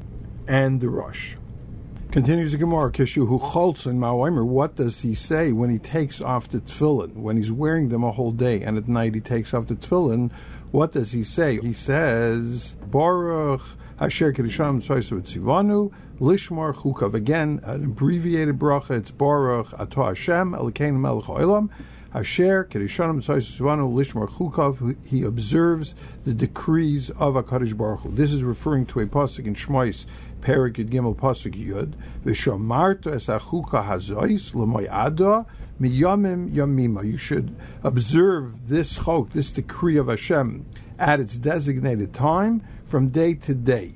and the Rosh. Continues the Gemara, Kishu hu cholz in Ma'omer. What does he say when he takes off the tefillin? When he's wearing them a whole day and at night he takes off the tefillin, what does he say? He says, Baruch Asher Kedisham Tzvayis Tzivanu Lishmar Chukav. Again, an abbreviated bracha. It's Baruch Ato Hashem Elokeinu Melech Haolam Asher Kedisham Tzvayis Tzivanu Lishmar Chukav. He observes the decrees of HaKadosh Baruch Hu. This is referring to a pasuk in Shmois, Perik Yud Gimel pasuk Yud. V'shamarta es hachuka hazois l'moyada miyamim yamima. You should observe this chok, this decree of Hashem, at its designated time from day to day.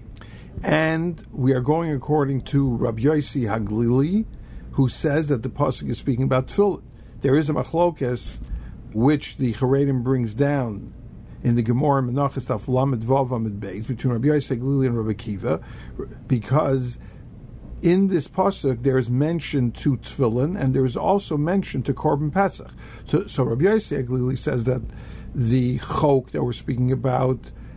And we are going according to Rabbi Yossi Haglili, who says that the pasuk is speaking about tefillin. There is a machlokes which the Charedim brings down in the Gemara Menachos Daf Lamed Vav Amud Beis between Rabbi Yossi Haglili and Rabbi Kiva, because in this pasuk there is mention to tefillin and there is also mention to Korban Pesach. So, so Rabbi Yossi Haglili says that the chok that we're speaking about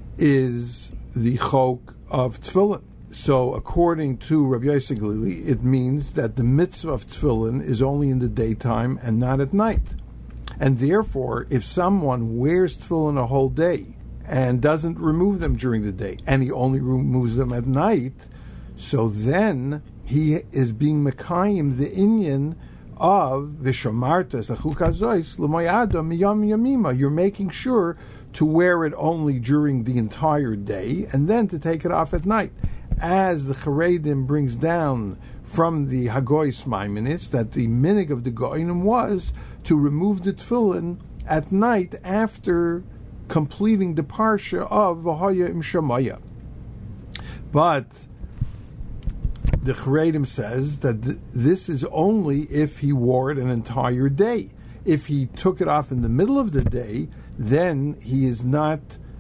is the chok of tefillin. So according to Rabbi Yossi Haglili, it means that the mitzvah of tefillin is only in the daytime and not at night. And therefore, if someone wears tefillin a whole day and doesn't remove them during the day, and he only removes them at night, so then he is being mekayim the inyan of Vishamarta Zachukazois L'Moyada Miyam Yamima. You're making sure to wear it only during the entire day and then to take it off at night. As the Charedim brings down from the Hagoyis Maimonides that the minig of the Goinim was to remove the tefillin at night after completing the parsha of V'haya im Shamaya. But the Charedim says that th- this is only if he wore it an entire day. If he took it off in the middle of the day, then he is not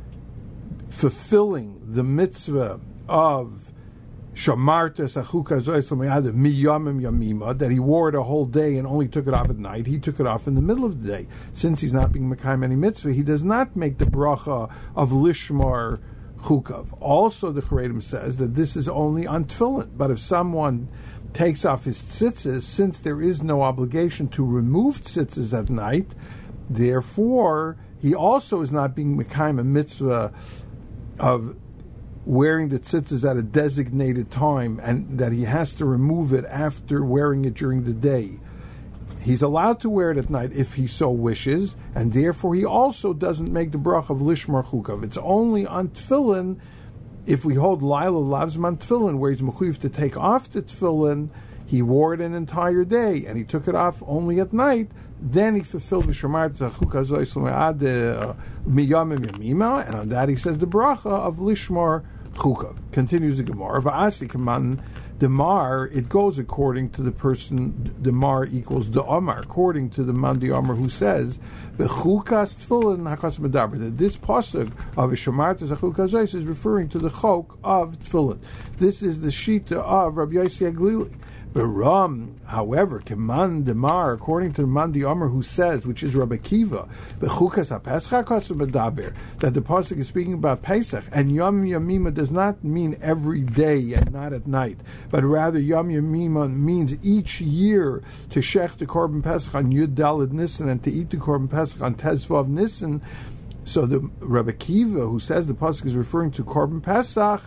fulfilling the mitzvah of Shamarta Sachuka Zoyaslamiyad Miyamim Yamima, that he wore it a whole day and only took it off at night. He took it off in the middle of the day. Since he's not being Mekayim any mitzvah, he does not make the bracha of Lishmar Chukav. Also, the Charedim says that this is only on tefillin. But if someone takes off his tzitzis, since there is no obligation to remove tzitzis at night, therefore he also is not being Mekayim a mitzvah of wearing the tzitzis at a designated time, and that he has to remove it after wearing it during the day. He's allowed to wear it at night if he so wishes, and therefore he also doesn't make the brach of Lishmar Chukav. It's only on tefillin, if we hold Laila Lavzman tefillin, where he's mechuyev to take off the tefillin, he wore it an entire day, and he took it off only at night, then he fulfilled the Shemar Tzachukah Zoislam Ad Miyamim Yamima, and on that he says the bracha of Lishmar Chukav. Continues the Gemara, Va'asi Kaman The mar, it goes according to the person, the mar equals the Omar, according to the Mandi Omar who says, Bechukas Tfilin Hakas Medaber, that this pasuk of Ishamartas Achukas Zois is referring to the chok of Tfilin. This is the shita of Rabbi Yossi Aglili. Baram, however, Keman Demar, according to the Mandi Omer who says, which is Rabbi Kiva, Bechukas HaPesach HaKos Medaber, that the pasuk is speaking about Pesach, and Yom Yamima does not mean every day and not at night, but rather Yom Yamima means each year to shech the Korban Pesach on Yud Daled Nisan and to eat the Korban Pesach on Tezvav Nisan. So the Rabbi Kiva, who says the pasuk is referring to Korban Pesach,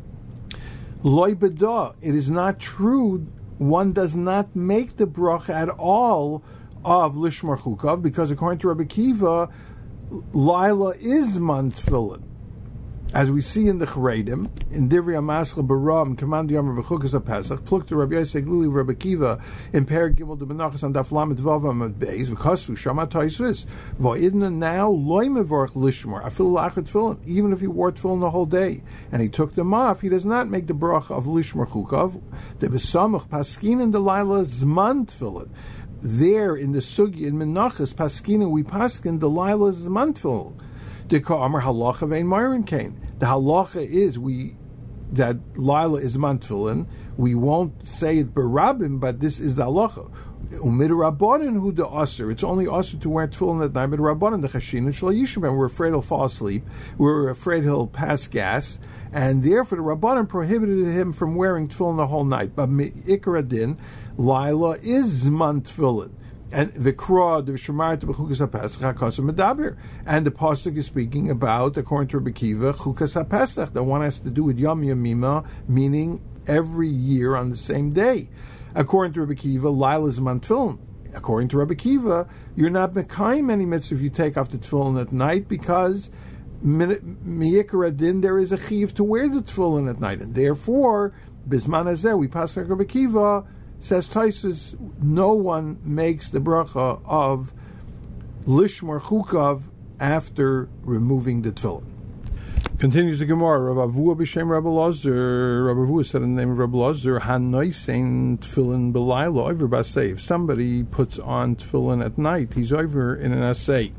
Loi Beda, it is not true. One does not make the bracha at all of Lishmar Chukav, because according to Rabbi Kiva, Laila is man tefillin. As we see in the Charedim, in Divrei HaMaschil Baram, Command Yom B'chukas HaPesach, Pluk to Rabbi Yossi Glili, Rabbi Kiva, in Per Gimel de Menachos on Daf Lamed Vav Amud Beis, V'Kosfu Shama Taisvis, V'Idna now Loi Mevorach Lishmar, Afil Lachat Tefillin, even if he wore tefillin the whole day, and he took them off, he does not make the bracha of Lishmar Chukav, the Besamach Paskin and the Laila Zman Tefillin. There in the Sugi, in Menachos, Paskin, we Paskin, the Laila Zman Tefillin. The halacha vein myron kain. The halacha is we that Lila is mantfilin. We won't say it berabim, but this is the halacha. Umid rabbanon who the aser. It's only aser to wear tefillin at night. But rabbanon the chashin and shlo yishmem. We're afraid he'll fall asleep. We're afraid he'll pass gas, and therefore the rabbanon prohibited him from wearing tefillin the whole night. But ikar adin, Lila is mantfilin. And the Kra, the Shemarta B'chukas HaPesach, HaKosem Medaber. And the Pasuk is speaking about, according to Rabbi Kiva, Chukas HaPesach, that one has to do with Yom Yamima, meaning every year on the same day. According to Rabbi Kiva, Laila is man tefillin. According to Rabbi Kiva, you're not Mekayim any mitzvah if you take off the tefillin at night, because Miyikar Adin, there is a chiv to wear the tefillin at night. And therefore, Bisman Hazeh, we pass like Rabbi Kiva, says Taisus, no one makes the bracha of Lishmar Chukav after removing the tefillin. Continues the Gemara, Rabbi Avua b'shem Rabbi Lazar. Rabbi Avua said in the name of Rabbi Lazar, Hanoisein tefillin b'layla over b'asei. If somebody puts on tefillin at night, he's over in an asay.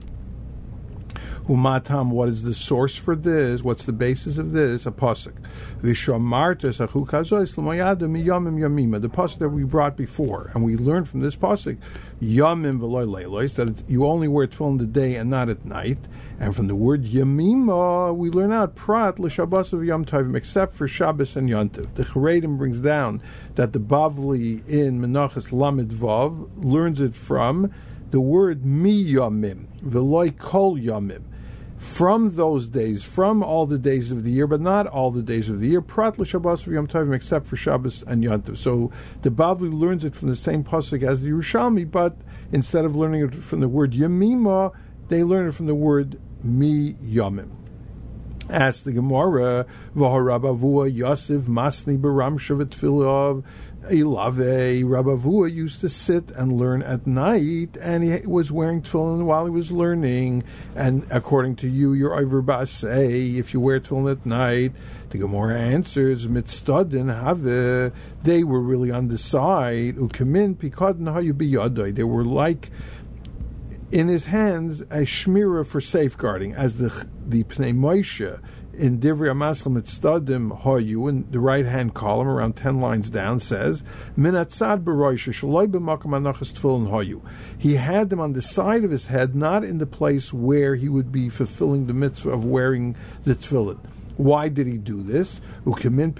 Umatam, what is the source for this? What's the basis of this? A pasuk. Vishamartas achukazois l'mayada miyamim yamima. The pasuk that we brought before, and we learned from this pasuk, yamim v'loy leilos, that you only wear tefillin the day and not at night. And from the word yamima, we learn out prat l'shabbos of yom tovim, except for Shabbos and Yontiv. The Charedim brings down that the Bavli in Menachos Lamed Vav learns it from the word mi yamim, v'loy kol yamim. From those days, from all the days of the year, but not all the days of the year, prat l'shabbos v'yom tovim, except for Shabbos and Yontiv. So the Bavli learns it from the same pasuk as the Yerushalmi, but instead of learning it from the word yamima, they learn it from the word mi yamim. Ask the Gemara, v'harab Avua Yosef masni baram shavet tfilav. Ilave, Rabbi Avua used to sit and learn at night, and he was wearing tefillin while he was learning. And according to you, you're over ba'asei if you wear tefillin at night. The Gemara answers, mitztadin have, they were really on the side. Ukamin pikadin hayu biyadai. They were like in his hands a shmira for safeguarding, as the the Pnei Moshe in Divrei HaMaschil Mitzdadim Hayu, in the right-hand column, around ten lines down, says, Minatzad b'roisha shaloi b'makam anachas tefillin Hayu. He had them on the side of his head, not in the place where he would be fulfilling the mitzvah of wearing the tefillin. Why did he do this? He didn't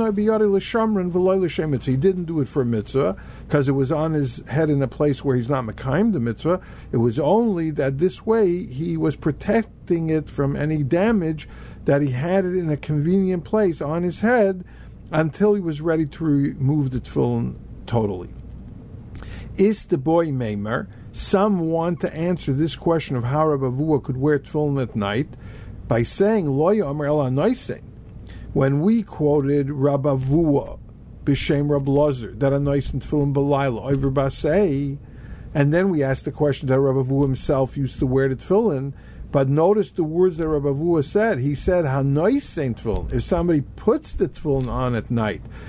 do it for a mitzvah, because it was on his head in a place where he's not mekayim the mitzvah. It was only that this way he was protecting it from any damage, that he had it in a convenient place on his head until he was ready to remove the tefillin totally. Is the boy Meimer? Some want to answer this question of how Rabbi Avua could wear tefillin at night by saying Lo Yomer El Anoisei. When we quoted Rabbi Avua b'shem Rabbi Lazar that Anoisei tefillin b'layla over basei, and then we asked the question that Rabbi Avua himself used to wear the tefillin. But notice the words that Rabbi Avua said. He said, Hanoisei tefillin. If somebody puts the tefillin on at night,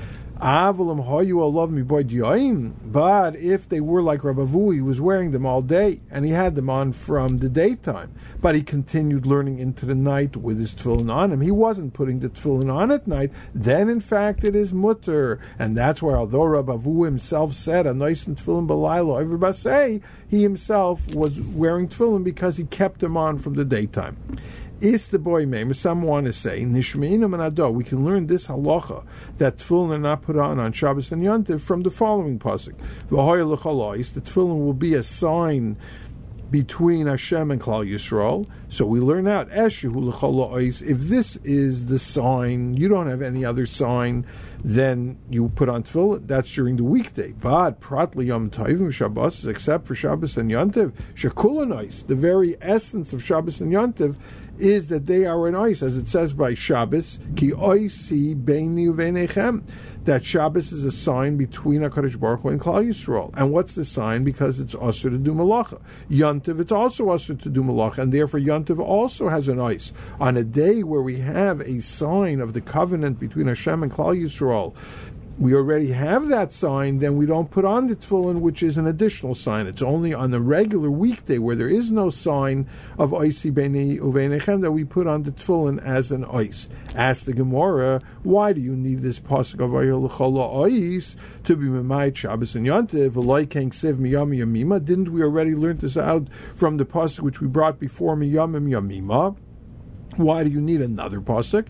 Avalim hoyu alav mi boy diyaim. But if they were like Rabbi Avu, he was wearing them all day, and he had them on from the daytime. But he continued learning into the night with his tefillin on him. He wasn't putting the tefillin on at night. Then, in fact, it is mutter. And that's why, although Rabbi Avu himself said, a nice tefillin b'laylo, everybody say, he himself was wearing tefillin because he kept them on from the daytime. Is the boy mem? Some want to say nishmeinu and ado. We can learn this halacha that tefillin are not put on on Shabbos and Yontiv from the following pasuk. V'hoya l'chalais. The tefillin will be a sign between Hashem and Klal Yisrael. So we learn out eshehu l'chalais. If this is the sign, you don't have any other sign, then you put on tefillin. That's during the weekday. But prat liyom tovim Shabbos, except for Shabbos and Yontiv, shekulanais. The very essence of Shabbos and Yontiv is that they are an ice, as it says by Shabbos, ki oisi beini uveinechem, that Shabbos is a sign between HaKadosh Baruch Hu and Klal Yisrael. And what's the sign? Because it's usher to do malacha. Yontiv, it's also usher to do malacha, and therefore Yontiv also has an ice. On a day where we have a sign of the covenant between Hashem and Klal Yisrael, we already have that sign, then we don't put on the tefillin, which is an additional sign. It's only on the regular weekday where there is no sign of oisi beinei uveinechem that we put on the tefillin as an ois. Ask the Gemara, why do you need this pasuk of ayol l'chola ois to be memayit Shabbos and Yontiv? V'loi ken ksiv miyam yamima. Didn't we already learn this out from the pasuk which we brought before miyamim yamima? Why do you need another pasuk?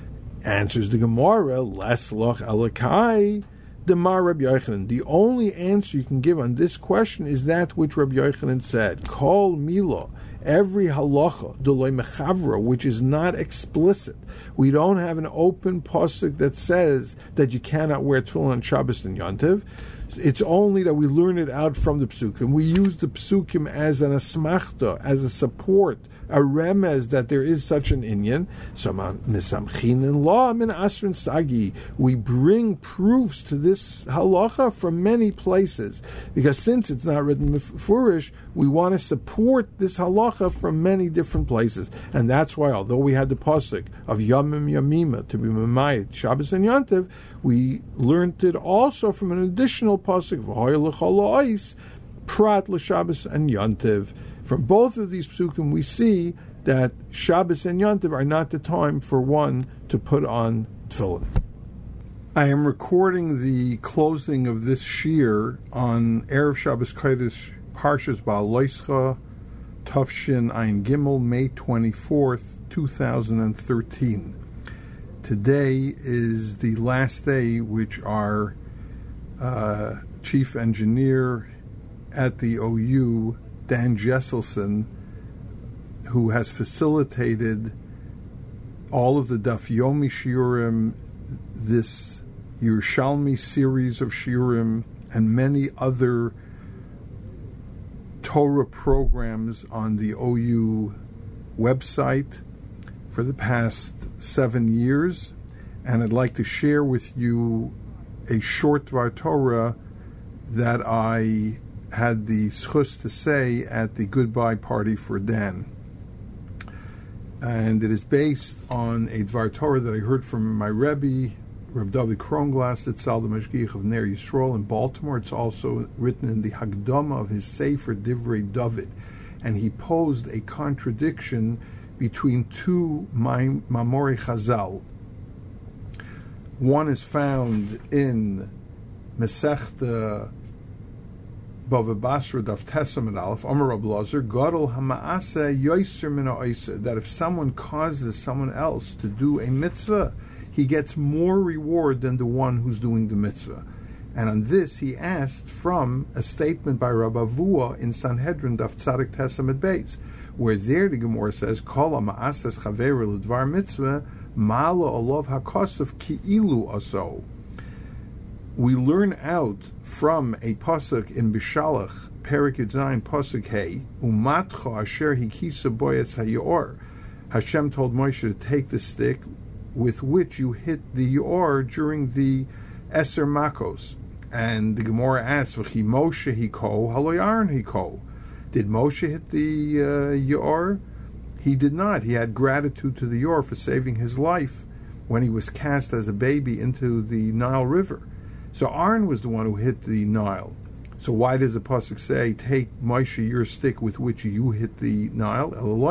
Answers the Gemara, Les loch alakai demar Rabbi Yochanan. The only answer you can give on this question is that which Rabbi Yochanan said. Kol mila, every halacha, doloi mechavra, which is not explicit. We don't have an open pasuk that says that you cannot wear tefillin on Shabbos and Yontiv. It's only that we learn it out from the psukim. We use the psukim as an asmachta, as a support, a remez that there is such an inyan. So misamchin in law min asrin sagi. We bring proofs to this halacha from many places, because since it's not written mefurish, we want to support this halacha from many different places, and that's why, although we had the pasuk of yamim yamima to be memayit Shabbos and Yontiv, we learned it also from an additional pasuk v'hoya l'chol ha'is prat l'Shabbos and Yontiv. From both of these psukim, we see that Shabbos and Yontiv are not the time for one to put on tefillin. I am recording the closing of this shir on Erev Shabbos Kodesh Parshas Ba'aloischa Tafshin Ayin Gimel, May twenty-fourth, two thousand thirteen. Today is the last day which our uh, chief engineer at the O U, Dan Jesselson, who has facilitated all of the Daf Yomi Shiurim, this Yerushalmi series of Shiurim, and many other Torah programs on the O U website for the past seven years. And I'd like to share with you a short Dvar Torah that I had the schus to say at the goodbye party for Dan. And it is based on a Dvar Torah that I heard from my Rebbe, Reb David Kronglass, at Sal the Mashgiach of Ner Yisrael in Baltimore. It's also written in the Hagdama of his Sefer Divrei David. And he posed a contradiction between two Mamorei Chazal. One is found in Masechta Bava Basra Daf Tesam Aleph, Amar Rab Lazar, Gadol Hamaase Yoiser Min Ha'Oser, that if someone causes someone else to do a mitzvah, he gets more reward than the one who's doing the mitzvah. And on this, he asked from a statement by Rabbi Avua in Sanhedrin Daf Tzadik Tesam at Beis, where there the Gemara says, Kol Ha'Maases Chaveru L'Dvar Mitzvah Ma'alo Olav HaKosav Ki'ilu Aso. We learn out from a pasuk in Bishalach, Perik Yudzayin, pasuk Hey, Umatcha Asher Hikisa Boyetz Hayor. Hashem told Moshe to take the stick with which you hit the Yor during the Eser Makos. And the Gemara asks, V'chi Moshe Hiko, Haloyaron Hiko. Did Moshe hit the uh, Yor? He did not. He had gratitude to the Yor for saving his life when he was cast as a baby into the Nile River. So Aaron was the one who hit the Nile. So why does the pasuk say, "Take Moshe your stick with which you hit the Nile"?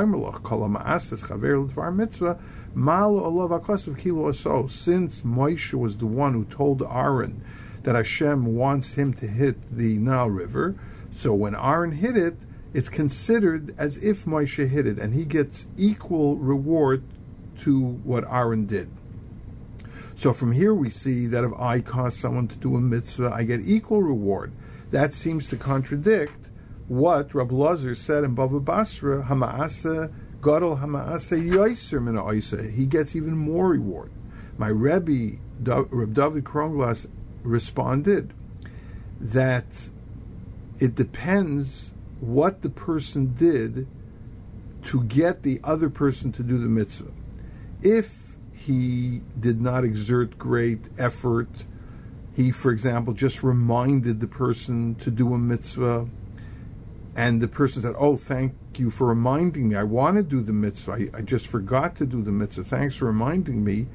Since Moshe was the one who told Aaron that Hashem wants him to hit the Nile River, so when Aaron hit it, it's considered as if Moshe hit it, and he gets equal reward to what Aaron did. So from here we see that if I cause someone to do a mitzvah, I get equal reward. That seems to contradict what Rabbi Lazar said in Bava Basra, Hama'asa Gadol Hama'asa Yoiser Min Ha'oisa. He gets even more reward. My Rebbe, Reb David Kronglas, responded that it depends what the person did to get the other person to do the mitzvah. If he did not exert great effort, he, for example, just reminded the person to do a mitzvah, and the person said, "Oh, thank you for reminding me. I want to do the mitzvah. I, I just forgot to do the mitzvah. Thanks for reminding me."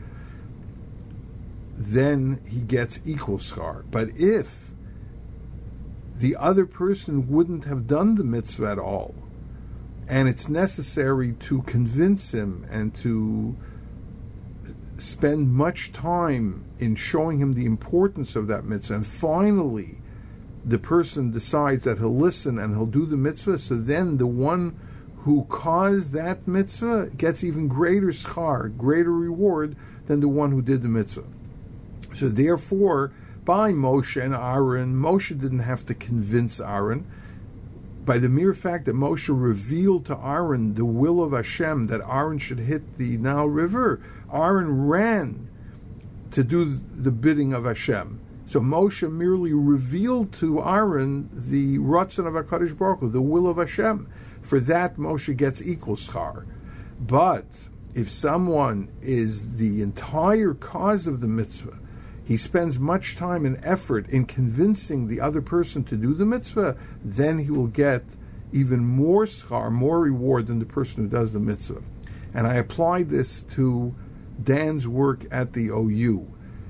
Then he gets equal schar. But if the other person wouldn't have done the mitzvah at all, and it's necessary to convince him and to spend much time in showing him the importance of that mitzvah, and finally the person decides that he'll listen and he'll do the mitzvah, so then the one who caused that mitzvah gets even greater schar, greater reward than the one who did the mitzvah. So therefore, by Moshe and Aaron, Moshe didn't have to convince Aaron. By the mere fact that Moshe revealed to Aaron the will of Hashem, that Aaron should hit the Nile River, Aaron ran to do the bidding of Hashem. So Moshe merely revealed to Aaron the Ratzon of HaKadosh Baruch Hu, the will of Hashem. For that, Moshe gets equal schar. But if someone is the entire cause of the mitzvah, he spends much time and effort in convincing the other person to do the mitzvah, then he will get even more schar, more reward than the person who does the mitzvah. And I applied this to Dan's work at the O U.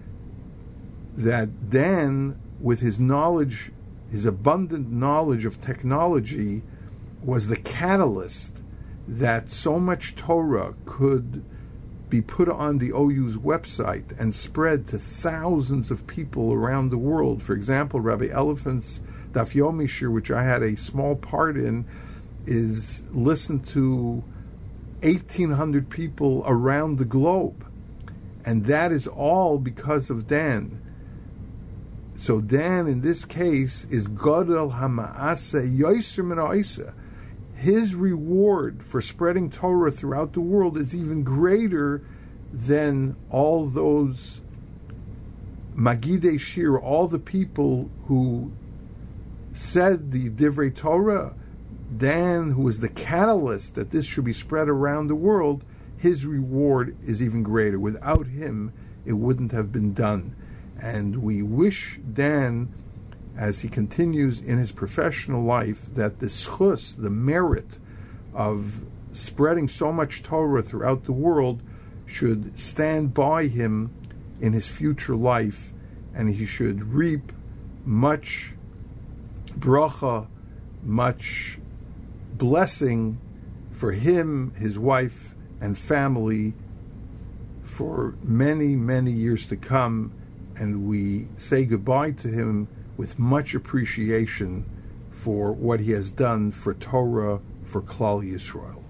That Dan, with his knowledge, his abundant knowledge of technology, was the catalyst that so much Torah could be put on the O U's website and spread to thousands of people around the world. For example, Rabbi Elephant's Daf Yomi Shir, which I had a small part in, is listened to eighteen hundred people around the globe. And that is all because of Dan. So Dan, in this case, is Gadol Hama'asa Yoiser Min Ha'oisa. His reward for spreading Torah throughout the world is even greater than all those Magidei Shir, all the people who said the Divrei Torah. Dan, who was the catalyst that this should be spread around the world, his reward is even greater. Without him, it wouldn't have been done. And we wish Dan, as he continues in his professional life, that the schus, the merit of spreading so much Torah throughout the world, should stand by him in his future life, and he should reap much bracha, much blessing for him, his wife, and family for many, many years to come. And we say goodbye to him with much appreciation for what he has done for Torah, for Klal Yisrael.